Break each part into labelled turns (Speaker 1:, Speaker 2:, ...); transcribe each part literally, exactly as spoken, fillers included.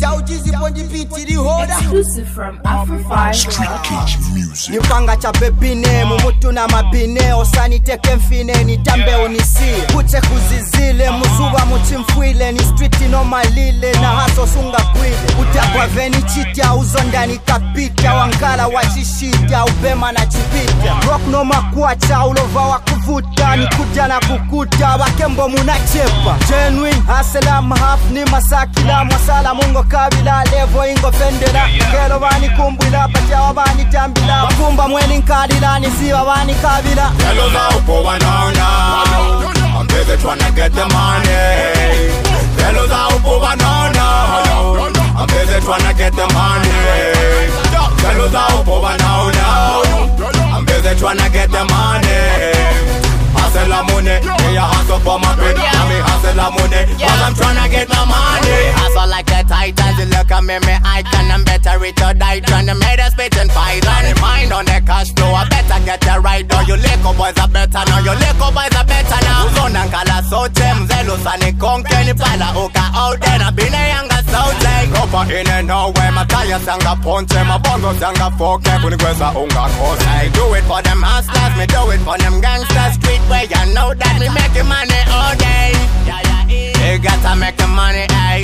Speaker 1: Exclusive from Afro
Speaker 2: Street Cage Music.
Speaker 3: Nipanga cha bebine mumutu na mabine osani teke mfine nitambe unisi kuche kuzizile muzuba muchimfwile ni street no malile na haso sunga kwile utakwa veni chitia uzondani kapita wangala wachishita ubema na chipita rock no makuacha ulova wa kuvuta ni kuja na kukuta wakembo munachepa genuine haselam half ni masakila mwasala mungo kabila levo ingo fendera kero bani kumbila pacha wabani tambila kumba mweni nkadila ni siwa bani kabila
Speaker 4: Hello now for one now now I'm busy trying to get the money. Hello now for one now now I'm busy trying to get the money. Hello now for one now now I'm busy trying to get the money. Hustle la money, yeah, hustle for my bread. I mean hustle la money, cause I'm tryna get my money. Hustle like the Titans, you look at me, me icon. I'm better with your die, tryna make a spit and fight. On the mind on the cash flow, I better get the right. Now you liquor boys are better now, you liquor boys are better now. Uzon and kala so tem, zelos and the conquer, the pala oka out there. I've been a younger southern. Ropa in and nowhere, my tires sanga ponche, my bongo sanga forke, kunigweza unga kose. I do it for them hustlers, me do it for them gangsters, street where you know that me making money all day. We gotta make the money, ay.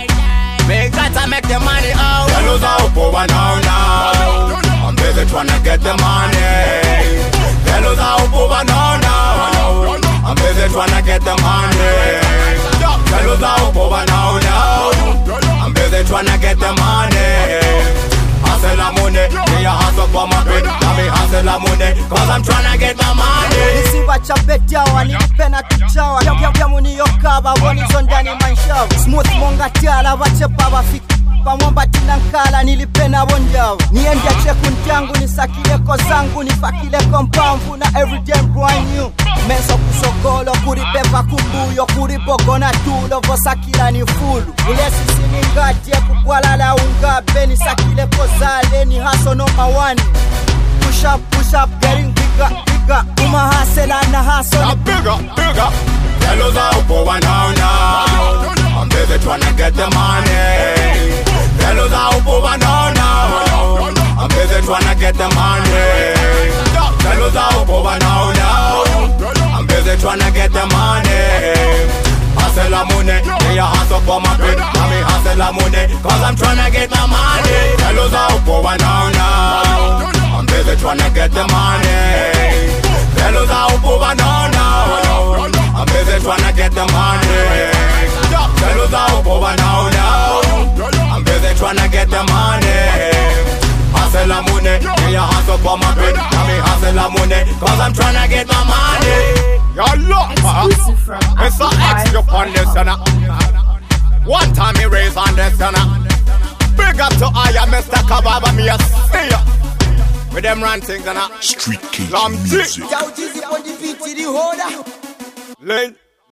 Speaker 4: We gotta make the money, oh. Hello, now, for now, now. I'm busy tryna get the money. Hello, now, for now, now. I'm busy tryna get the money. Hello, now, for now, now. I'm busy tryna get the money. Hustle la money, yeah, hustle for my bread. I mean hustle la money, cause I'm tryna get my money.
Speaker 3: Nisi wacha betia wani pena tuchawa Yam yam muni yokaba wani zondani manshawa Smooth monga tiala wache baba fik Pamwamba tinankala nilipena bonjawa Niende cheku ntiangu nisakile ko zangu Nifakile kompamvu na everyday brand new Menso kusogolo kuripepa kubuyo Kuripogona tulo vosakila ni fulu Ulesi siningatie kukwalala ungabe Nisakile pozale ni haso no mawani Push up, push up, getting bigger, bigger Uma hustle and a hustle
Speaker 4: now bigger, bigger Hello now for one now now I'm busy tryna get the money. Hello now for one now now I'm busy tryna get the money. Hello now for one now now I'm busy tryna get the money. Hustle la money, yeah, hustle for my bread. I mean hustle la money, cause I'm tryna get my money. Hello now for one now now I'm busy tryna get the money. Hello now for one now now I'm busy tryna get the money. Hello now for one now now I'm busy tryna get the money. Hustle la money, yeah, hustle for my bread. I mean hustle la money, cause I'm tryna get my money. Yo, look,
Speaker 1: Exclusive from
Speaker 4: Mister X, you on this, you know. One time he raise on this, you know. Big up to I, Mister Kababa, me a see ya. With them rantings, you know.
Speaker 2: Street Cage
Speaker 4: Lam
Speaker 2: Music.
Speaker 3: Yao jizi pondi biti di hoda
Speaker 4: Lane.